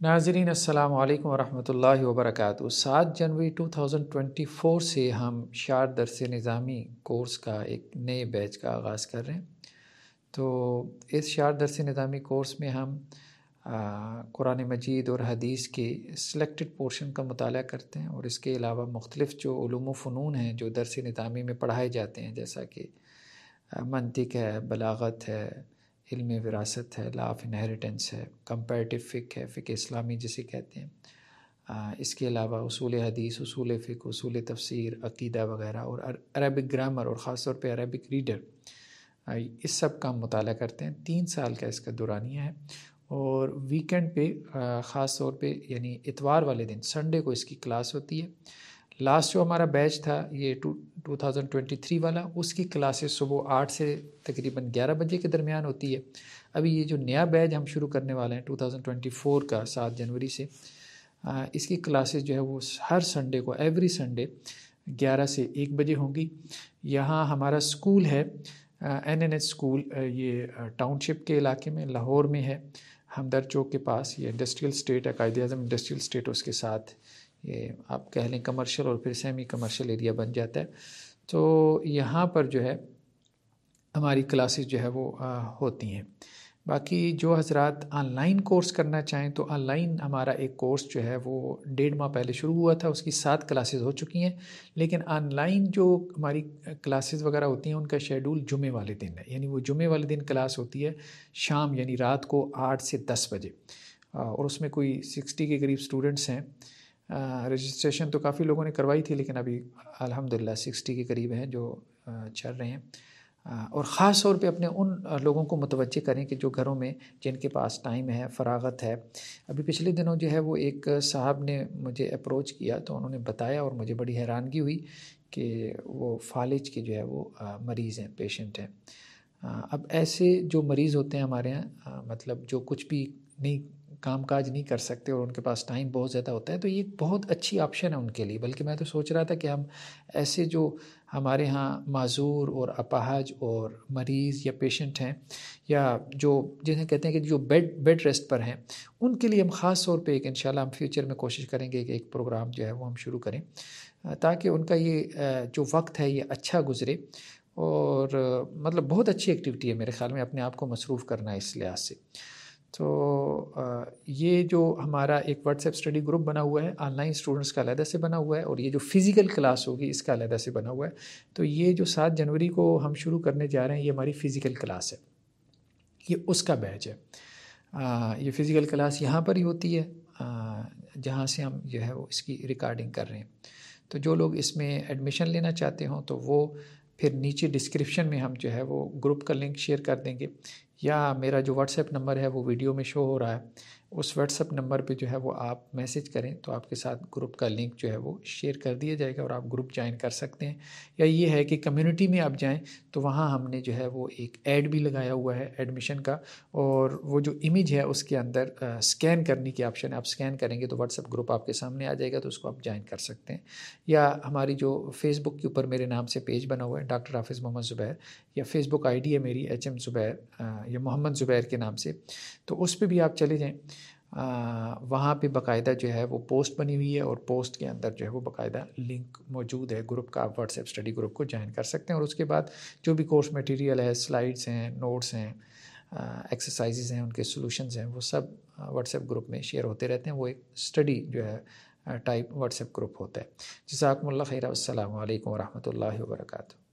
ناظرین السلام علیکم ورحمۃ اللہ وبرکاتہ۔ 7 جنوری 2024 سے ہم شارٹ درس نظامی کورس کا ایک نئے بیچ کا آغاز کر رہے ہیں۔ تو اس شارٹ درس نظامی کورس میں ہم قرآن مجید اور حدیث کے سلیکٹڈ پورشن کا مطالعہ کرتے ہیں، اور اس کے علاوہ مختلف جو علوم و فنون ہیں جو درس نظامی میں پڑھائے جاتے ہیں، جیسا کہ منطق ہے، بلاغت ہے، علم وراثت ہے، لا آف انہیریٹنس ہے، کمپیریٹیو فقہ ہے، فقہ اسلامی جسے کہتے ہیں، اس کے علاوہ اصول حدیث، اصول فقہ، اصول تفسیر، عقیدہ وغیرہ، اور عربک گرامر، اور خاص طور پہ عربک ریڈر، اس سب کا ہم مطالعہ کرتے ہیں۔ 3 سال کا اس کا دورانیہ ہے، اور ویکنڈ پہ خاص طور پہ یعنی اتوار والے دن، سنڈے کو اس کی کلاس ہوتی ہے۔ لاسٹ جو ہمارا بیچ تھا یہ 2023 والا، اس کی کلاسز صبح 8 سے تقریباً 11 بجے کے درمیان ہوتی ہے۔ ابھی یہ جو نیا بیچ ہم شروع کرنے والے ہیں 2024 کا 7 جنوری سے، اس کی کلاسز جو ہے وہ ہر سنڈے کو، ایوری سنڈے 11 سے 1 بجے ہوں گی۔ یہاں ہمارا اسکول ہے NNH اسکول، یہ ٹاؤن شپ کے علاقے میں لاہور میں ہے، ہمدرد چوک کے پاس۔ یہ انڈسٹریل اسٹیٹ ہے، قائد اعظم انڈسٹریل اسٹیٹ، اس کے ساتھ یہ آپ کہہ لیں کمرشل اور پھر سیمی کمرشل ایریا بن جاتا ہے۔ تو یہاں پر جو ہے ہماری کلاسز جو ہے وہ ہوتی ہیں۔ باقی جو حضرات آن لائن کورس کرنا چاہیں تو آن لائن ہمارا ایک کورس جو ہے وہ 1.5 ماہ پہلے شروع ہوا تھا، اس کی 7 کلاسز ہو چکی ہیں، لیکن آن لائن جو ہماری کلاسز وغیرہ ہوتی ہیں ان کا شیڈول جمعے والے دن ہے، یعنی وہ جمعے والے دن کلاس ہوتی ہے شام، یعنی رات کو 8 سے 10 بجے، اور اس میں کوئی 60 کے قریب اسٹوڈنٹس ہیں۔ رجسٹریشن تو کافی لوگوں نے کروائی تھی، لیکن ابھی الحمدللہ 60 کے قریب ہیں جو چل رہے ہیں۔ اور خاص طور پہ اپنے ان لوگوں کو متوجہ کریں کہ جو گھروں میں جن کے پاس ٹائم ہے، فراغت ہے۔ ابھی پچھلے دنوں جو ہے وہ ایک صاحب نے مجھے اپروچ کیا تو انہوں نے بتایا، اور مجھے بڑی حیرانگی ہوئی کہ وہ فالج کے جو ہے وہ مریض ہیں، پیشنٹ ہیں۔ اب ایسے جو مریض ہوتے ہیں ہمارے ہاں، مطلب جو کچھ بھی نہیں کام کاج نہیں کر سکتے اور ان کے پاس ٹائم بہت زیادہ ہوتا ہے، تو یہ ایک بہت اچھی آپشن ہے ان کے لیے۔ بلکہ میں تو سوچ رہا تھا کہ ہم ایسے جو ہمارے ہاں معذور اور اپاہج اور مریض یا پیشنٹ ہیں، یا جو جنہیں کہتے ہیں کہ جو بیڈ ریسٹ پر ہیں، ان کے لیے ہم خاص طور پہ ایک انشاءاللہ ہم فیوچر میں کوشش کریں گے کہ ایک پروگرام جو ہے وہ ہم شروع کریں، تاکہ ان کا یہ جو وقت ہے یہ اچھا گزرے۔ اور مطلب بہت اچھی ایکٹیویٹی ہے میرے خیال میں، اپنے آپ کو مصروف کرنا ہے اس لحاظ سے۔ تو یہ جو ہمارا ایک واٹس ایپ اسٹڈی گروپ بنا ہوا ہے، آن لائن اسٹوڈنٹس کا علیحدہ سے بنا ہوا ہے، اور یہ جو فزیکل کلاس ہوگی اس کا علیحدہ سے بنا ہوا ہے۔ تو یہ جو 7 جنوری کو ہم شروع کرنے جا رہے ہیں، یہ ہماری فزیکل کلاس ہے، یہ اس کا بیچ ہے۔ یہ فزیکل کلاس یہاں پر ہی ہوتی ہے جہاں سے ہم جو ہے وہ اس کی ریکارڈنگ کر رہے ہیں۔ تو جو لوگ اس میں ایڈمیشن لینا چاہتے ہوں تو وہ پھر نیچے ڈسکرپشن میں ہم جو ہے وہ گروپ کا لنک شیئر کر دیں گے، یا میرا جو واٹس ایپ نمبر ہے وہ ویڈیو میں شو ہو رہا ہے، اس واٹس ایپ نمبر پہ جو ہے وہ آپ میسج کریں تو آپ کے ساتھ گروپ کا لنک جو ہے وہ شیئر کر دیا جائے گا، اور آپ گروپ جوائن کر سکتے ہیں۔ یا یہ ہے کہ کمیونٹی میں آپ جائیں تو وہاں ہم نے جو ہے وہ ایک ایڈ بھی لگایا ہوا ہے ایڈمیشن کا، اور وہ جو امیج ہے اس کے اندر سکین کرنے کی آپشن ہے، آپ سکین کریں گے تو واٹس ایپ گروپ آپ کے سامنے آ جائے گا، تو اس کو آپ جوائن کر سکتے ہیں۔ یا ہماری جو فیس بک کے اوپر میرے نام سے پیج بنا ہوا ہے، ڈاکٹر حافظ محمد زبیر، یا فیس بک آئی ڈی ہے میری HM زبیر یا محمد زبیر کے نام سے، تو اس پہ بھی آپ چلے جائیں۔ وہاں پہ باقاعدہ جو ہے وہ پوسٹ بنی ہوئی ہے، اور پوسٹ کے اندر جو ہے وہ باقاعدہ لنک موجود ہے گروپ کا، آپ واٹس ایپ اسٹڈی گروپ کو جوائن کر سکتے ہیں۔ اور اس کے بعد جو بھی کورس میٹیریل ہے، سلائیڈس ہیں، نوٹس ہیں، ایکسرسائزز ہیں، ان کے سولوشنز ہیں، وہ سب واٹس ایپ گروپ میں شیئر ہوتے رہتے ہیں۔ وہ ایک اسٹڈی جو ہے ٹائپ واٹس ایپ گروپ ہوتا ہے۔ جزاکم اللہ خیر، السلام علیکم ورحمۃ اللہ وبرکاتہ۔